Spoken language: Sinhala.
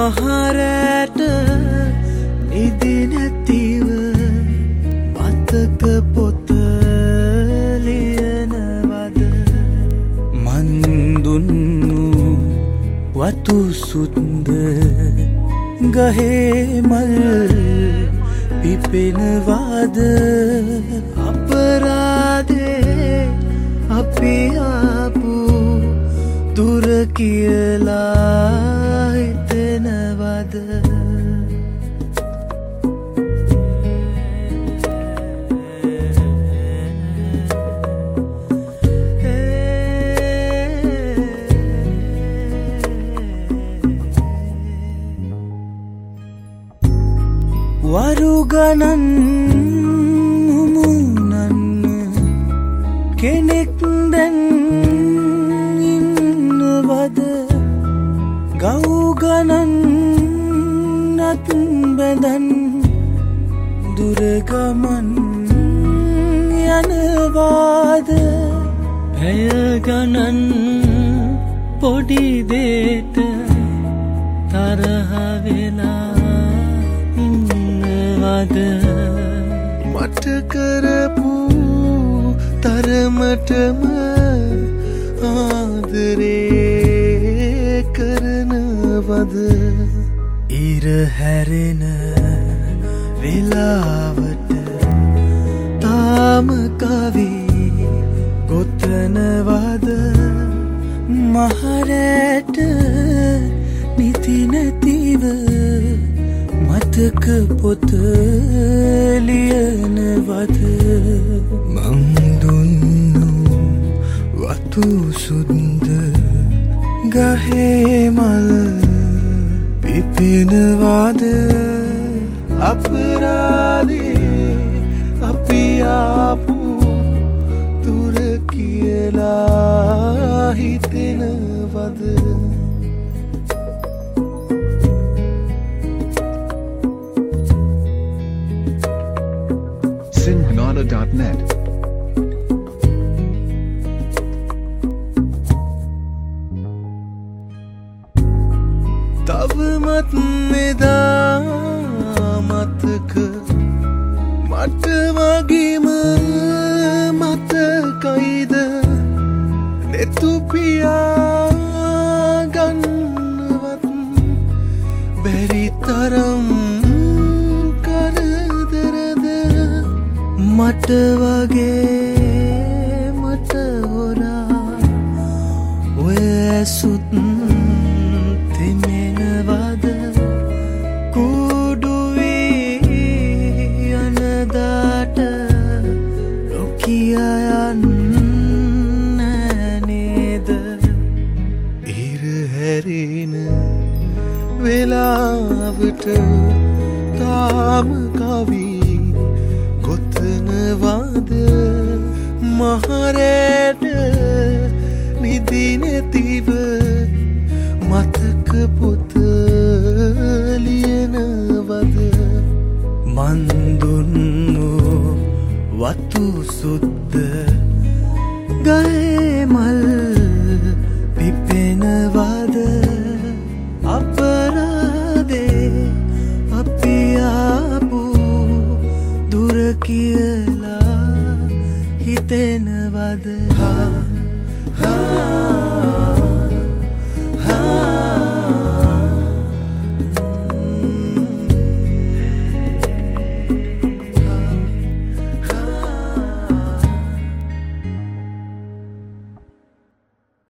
මහරැට නිදි නැතිව මතක පොත ලියනවද මන් දුන්නු වතු සුන්ද ගහේ මල් පිපෙනවද අපරාධේ අපි ආපු දුර කියලා හිතෙනවද වරු ගණන් මුමුණන්න කෙනෙක් දැන් ඉන්නවද ගව් ගණන් නත් බැඳන් දුර ගමන් යනවාද පැය ගණන් පොඩි දේට තරහ වෙලා මට කරපු තරමටම ආදරේ කරනවද ඉර හැරෙන වෙලාවට තාම කවි ගොතනවද මහරැට නිති නැතිව මතක පොත ලියනවද මං දුන්නු වතු සුන්ද ගහේ මල් පිපෙනවද අපරාධේ අපි ආපු දුර කියලා හිතෙනවද Sinhanada.net තවමත් මෙදා මතක මට වගේම මතකයිද නෙතුපියා ගන්නවත් බැරි තරම් මට වගේ මට හොරා ඔය ඇසුත් තෙමෙනවද කුඩුවී යනදාට නොකියයන් නේද ඉර හැරෙන වෙලාවට තාම කවි ගොතනවද මහරැට නිදි නැතිව මතක පොත ලියනවද මන් දුන්නු වතු සුද්ද ගහේ මල් පිපෙනවද අපරාධේ අපි ආපු දුර කියලා හිතෙනවද